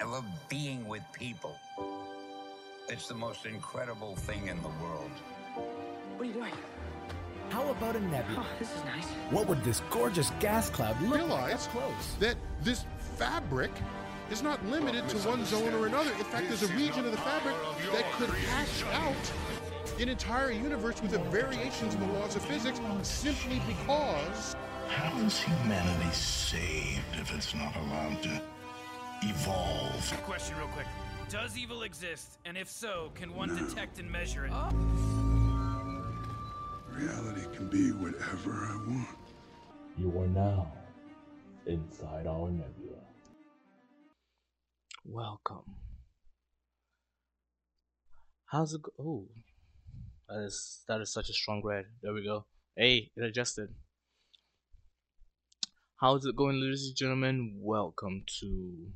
love being with people. It's the most incredible thing in the world. What are you doing? How about a nebula? Oh, this is nice. What would this gorgeous gas cloud look like up Realize close? that this fabric is not limited to one zone or another. In fact, there's a region of the fabric that could hash out an entire universe with the variations in the laws of physics simply because... How is humanity saved if it's not allowed to evolve? Question real quick. Does evil exist? And if so, can one detect and measure it? Reality can be whatever I want. You are now inside our nebula. Welcome. How's it go? Oh, that is such a strong red. There we go. Hey, it adjusted. How's it going, ladies and gentlemen? Welcome to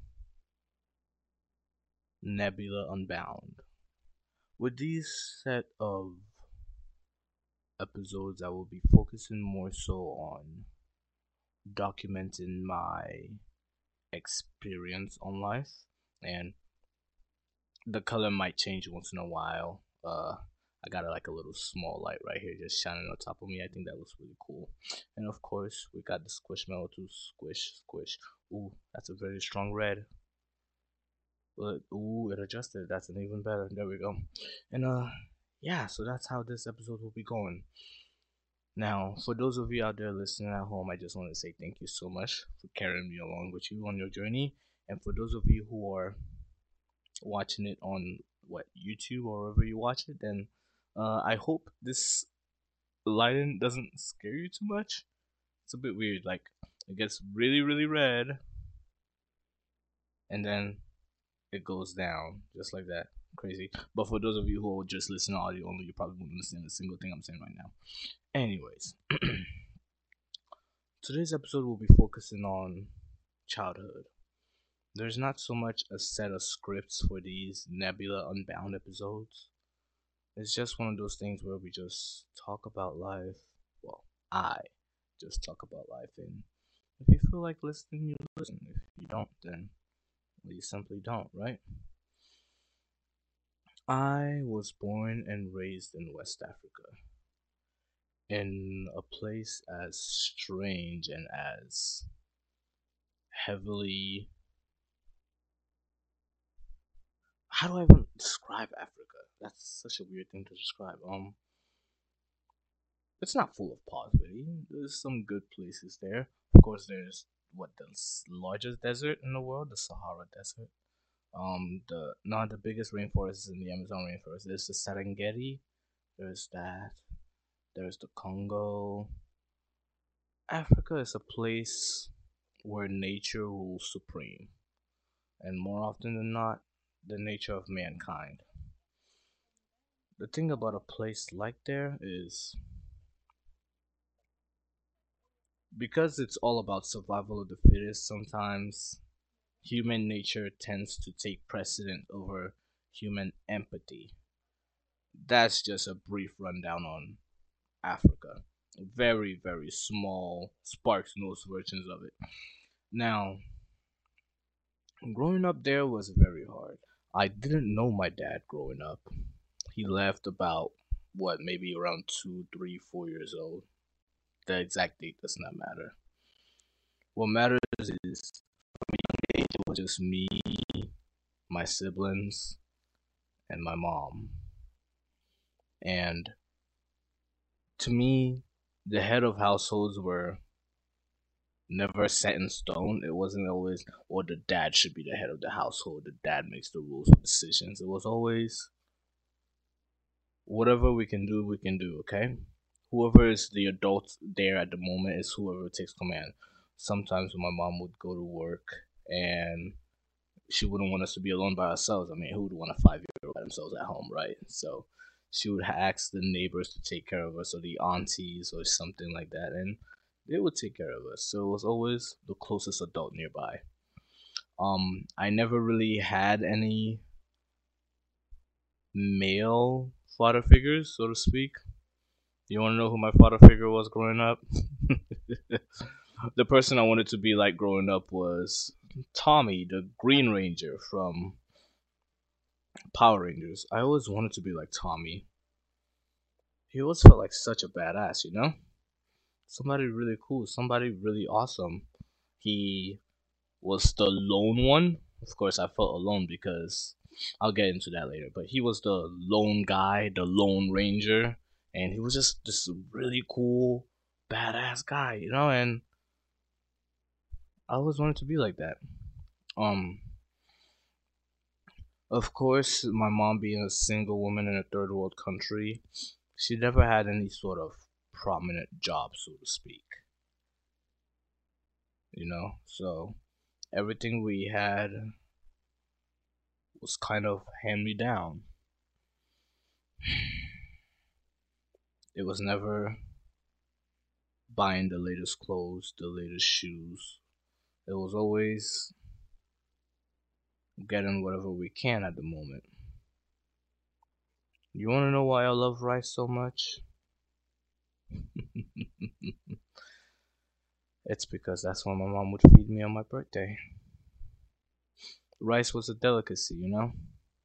Nebula Unbound. With these set of episodes, I will be focusing more so on documenting my experience on life, and the color might change once in a while. I got like a little small light right here just shining on top of me. I think that looks really cool. And of course, we got the Squishmallow to squish. Ooh, that's a very strong red. But ooh, it adjusted. That's an even better. There we go. And yeah, so that's how this episode will be going. Now, for those of you out there listening at home, I just want to say thank you so much for carrying me along with you on your journey. And for those of you who are watching it on YouTube or wherever you watch it, then I hope this lighting doesn't scare you too much. It's a bit weird. Like, it gets really, really red, and then it goes down just like that. Crazy. But for those of you who are just listening to audio only, you probably won't understand a single thing I'm saying right now. Anyways, today's episode will be focusing on childhood. There's not so much a set of scripts for these Nebula Unbound episodes. It's just one of those things where we just talk about life. Well, I just talk about life, and if you feel like listening, you listen. If you don't, then you simply don't, right? I was born and raised in West Africa, in a place as strange and as heavily... How do I even describe Africa? That's such a weird thing to describe. It's not full of poverty. There's some good places there. Of course, there's the largest desert in the world, the Sahara Desert. The biggest rainforest is in the Amazon rainforest. There's the Serengeti. There's that. There's the Congo. Africa is a place where nature rules supreme, and more often than not, the nature of mankind. The thing about a place like there is, because it's all about survival of the fittest, sometimes human nature tends to take precedent over human empathy. That's just a brief rundown on Africa. Very, very small, sparks notes versions of it. Now, growing up there was very hard. I didn't know my dad growing up. He left about, maybe around 2, 3, 4 years old. The exact date does not matter. What matters is, from a young age, it was just me, my siblings, and my mom. And to me, the head of households were never set in stone. It wasn't always, the dad should be the head of the household. The dad makes the rules and decisions. It was always, whatever we can do, okay? Whoever is the adult there at the moment is whoever takes command. Sometimes when my mom would go to work and she wouldn't want us to be alone by ourselves. I mean, who would want a 5-year-old by themselves at home, right? So she would ask the neighbors to take care of us, or the aunties or something like that, and they would take care of us. So it was always the closest adult nearby. I never really had any male father figures, so to speak. You want to know who my father figure was growing up? The person I wanted to be like growing up was Tommy, the Green Ranger from Power Rangers. I always wanted to be like Tommy. He always felt like such a badass, you know? Somebody really cool, somebody really awesome. He was the lone one. Of course, I felt alone because I'll get into that later. But he was the lone guy, the Lone Ranger, and he was just this really cool, badass guy, you know. And I always wanted to be like that. Of course, my mom being a single woman in a third world country, she never had any sort of prominent job, so to speak. You know, so everything we had was kind of hand me down. It was never buying the latest clothes, the latest shoes. It was always getting whatever we can at the moment. You want to know why I love rice so much? It's because that's what my mom would feed me on my birthday. Rice was a delicacy, you know?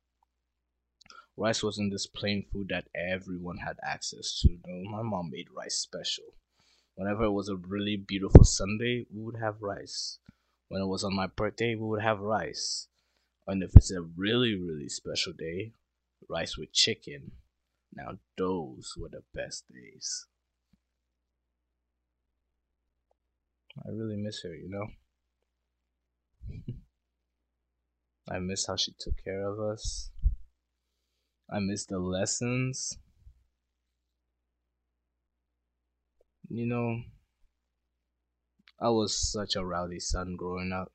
Rice wasn't this plain food that everyone had access to. No, my mom made rice special. Whenever it was a really beautiful Sunday, we would have rice. When it was on my birthday, we would have rice. And if it's a really, really special day, rice with chicken. Now those were the best days. I really miss her, you know? I miss how she took care of us. I miss the lessons. You know, I was such a rowdy son growing up.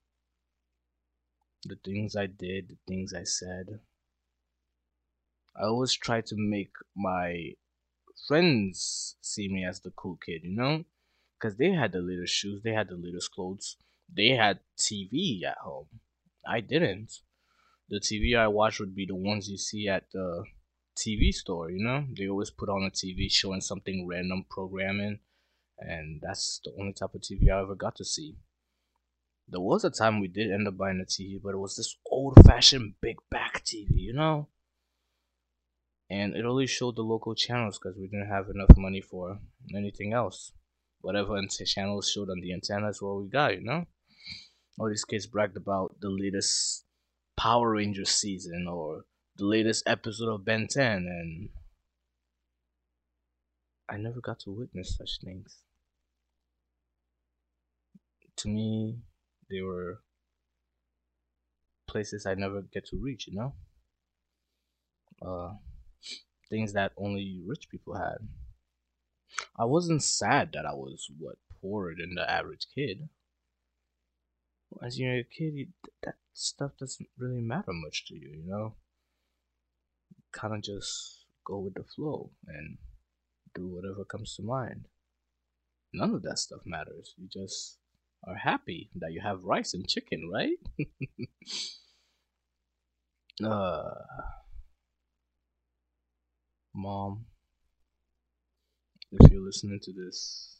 The things I did, the things I said. I always tried to make my friends see me as the cool kid, you know? Because they had the latest shoes, they had the latest clothes, they had TV at home. I didn't. The TV I watched would be the ones you see at the TV store, you know? They always put on a TV showing something random programming, and that's the only type of TV I ever got to see. There was a time we did end up buying a TV, but it was this old-fashioned big back TV, you know? And it only showed the local channels because we didn't have enough money for anything else. Whatever channels showed on the antenna is what we got, you know? All these kids bragged about the latest Power Rangers season or the latest episode of Ben 10, and I never got to witness such things. To me, they were places I never get to reach, you know? Things that only rich people had. I wasn't sad that I was, poorer than the average kid. As you're a kid, that stuff doesn't really matter much to you, you know? Kind of just go with the flow and do whatever comes to mind. None of that stuff matters. You just are happy that you have rice and chicken, right? Mom, if you're listening to this,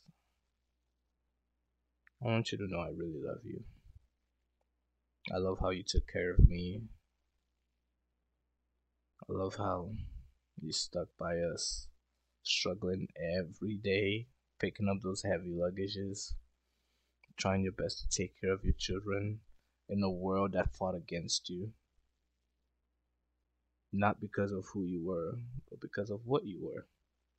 I want you to know I really love you. I love how you took care of me. I love how you stuck by us, struggling every day, picking up those heavy luggages, trying your best to take care of your children in a world that fought against you. Not because of who you were, but because of what you were.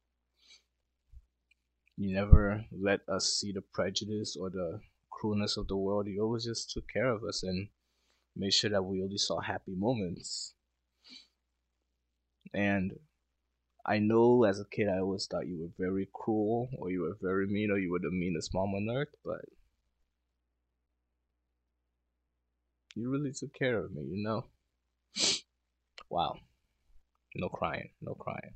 You never let us see the prejudice or the cruelness of the world. You always just took care of us and made sure that we only saw happy moments. And I know as a kid I always thought you were very cruel, or you were very mean, or you were the meanest mom on earth, but you really took care of me, you know? Wow. No crying, no crying.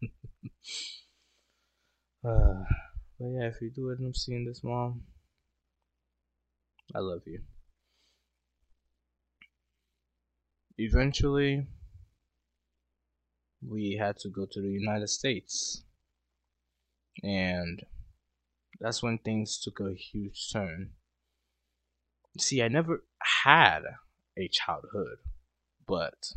But yeah, if you do end up seeing this, Mom, I love you. Eventually, we had to go to the United States. And that's when things took a huge turn. See, I never had a childhood, but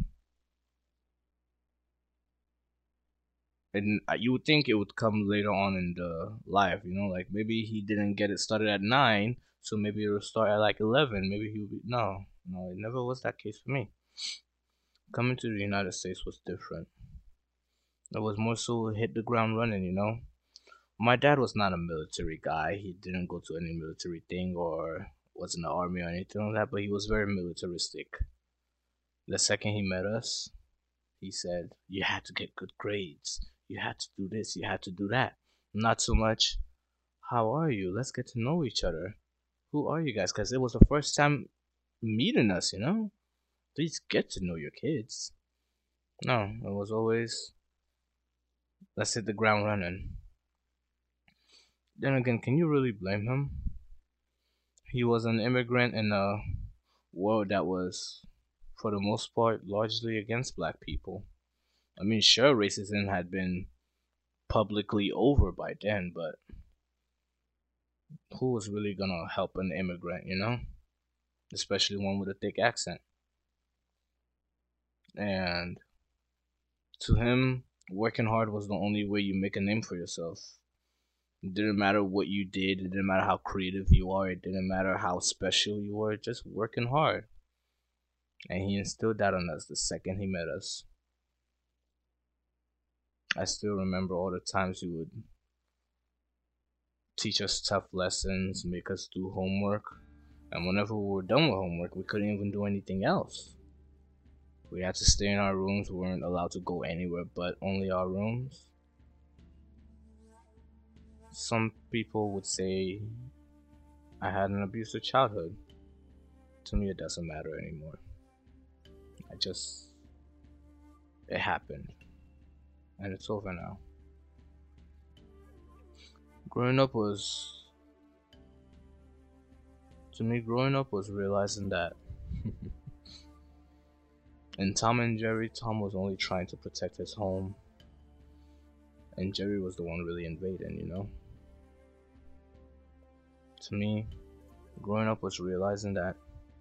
you would think it would come later on in the life, you know, like maybe he didn't get it started at 9, so maybe it'll start at like 11. Maybe he would be, no, it never was that case for me. Coming to the United States was different. It was more so hit the ground running, you know. My dad was not a military guy. He didn't go to any military thing or was in the army or anything like that, but he was very militaristic. The second he met us, he said, you had to get good grades. You had to do this, you had to do that. Not so much, how are you? Let's get to know each other. Who are you guys? Because it was the first time meeting us, you know? Please get to know your kids. No, it was always, let's hit the ground running. Then again, can you really blame him? He was an immigrant in a world that was, for the most part, largely against black people. I mean, sure, racism had been publicly over by then, but who was really gonna help an immigrant, you know? Especially one with a thick accent. And to him, working hard was the only way you make a name for yourself. It didn't matter what you did, it didn't matter how creative you are, it didn't matter how special you were, just working hard. And he instilled that on us the second he met us. I still remember all the times he would teach us tough lessons, make us do homework, and whenever we were done with homework, we couldn't even do anything else. We had to stay in our rooms, we weren't allowed to go anywhere but only our rooms. Some people would say I had an abusive childhood. To me, it doesn't matter anymore. It happened. And it's over now. Growing up was realizing that in Tom and Jerry, Tom was only trying to protect his home, and Jerry was the one really invading, you know? To me, growing up was realizing that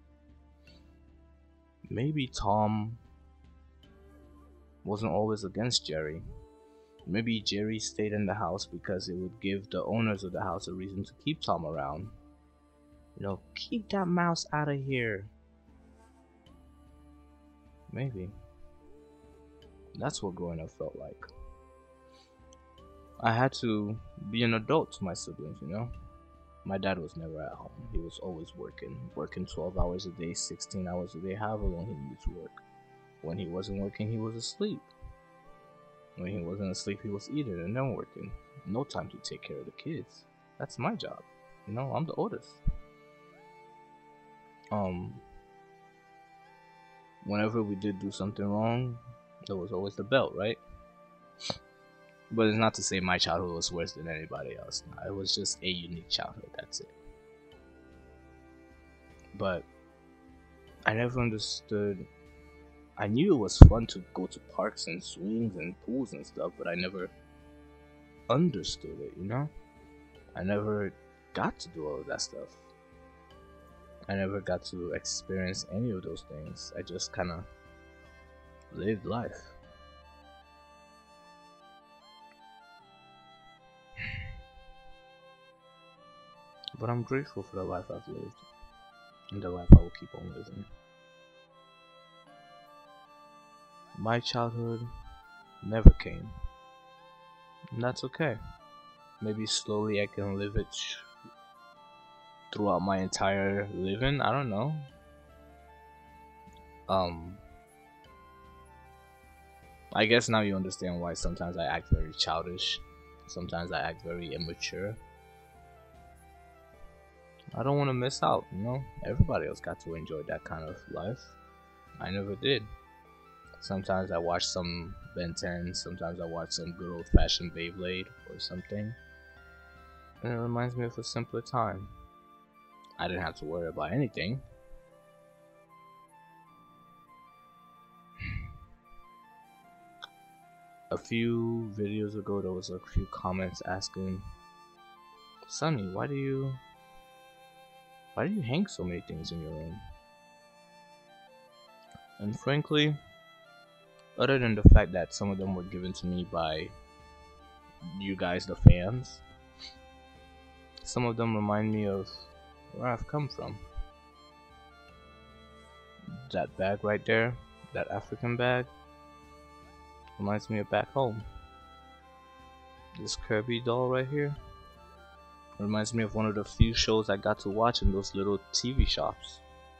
maybe Tom wasn't always against Jerry. Maybe Jerry stayed in the house because it would give the owners of the house a reason to keep Tom around. You know, keep that mouse out of here. Maybe. That's what growing up felt like. I had to be an adult to my siblings, you know? My dad was never at home. He was always working 12 hours a day, 16 hours a day, however long he needed to work. When he wasn't working, he was asleep. When he wasn't asleep, he was eating and then working. No time to take care of the kids. That's my job. You know, I'm the oldest. Whenever we did do something wrong, there was always the belt, right? But it's not to say my childhood was worse than anybody else. No, it was just a unique childhood, that's it. But I never understood. I knew it was fun to go to parks and swings and pools and stuff, but I never understood it, you know? I never got to do all of that stuff. I never got to experience any of those things. I just kind of lived life. But I'm grateful for the life I've lived, and the life I will keep on living. My childhood never came, and that's okay. Maybe slowly I can live it throughout my entire living. I don't know. I guess now you understand why sometimes I act very childish. Sometimes I act very immature. I don't want to miss out, you know? Everybody else got to enjoy that kind of life. I never did. Sometimes I watch some Ben 10, sometimes I watch some good old fashioned Beyblade or something. And it reminds me of a simpler time. I didn't have to worry about anything. A few videos ago, there was a few comments asking, Sonny, why do you hang so many things in your room? And frankly, other than the fact that some of them were given to me by you guys, the fans, some of them remind me of where I've come from. That bag right there, that African bag, reminds me of back home. This Kirby doll right here reminds me of one of the few shows I got to watch in those little TV shops.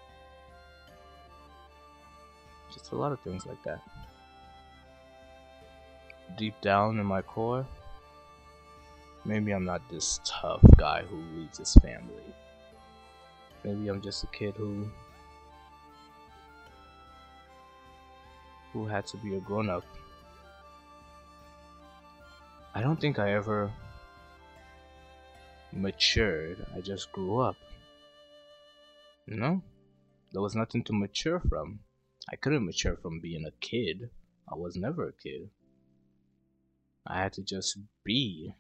Just a lot of things like that. Deep down in my core, maybe I'm not this tough guy who leads his family. Maybe I'm just a kid who had to be a grown-up. I don't think I ever matured. I just grew up. You know? There was nothing to mature from. I couldn't mature from being a kid. I was never a kid. I had to just be.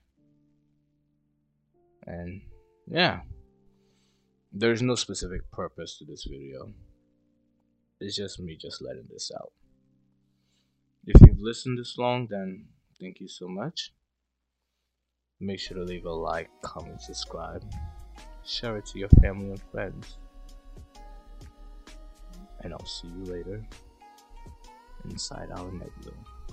And yeah, there's no specific purpose to this video. It's just me just letting this out. If you've listened this long, then thank you so much. Make sure to leave a like, comment, subscribe, share it to your family and friends. And I'll see you later inside our nebula.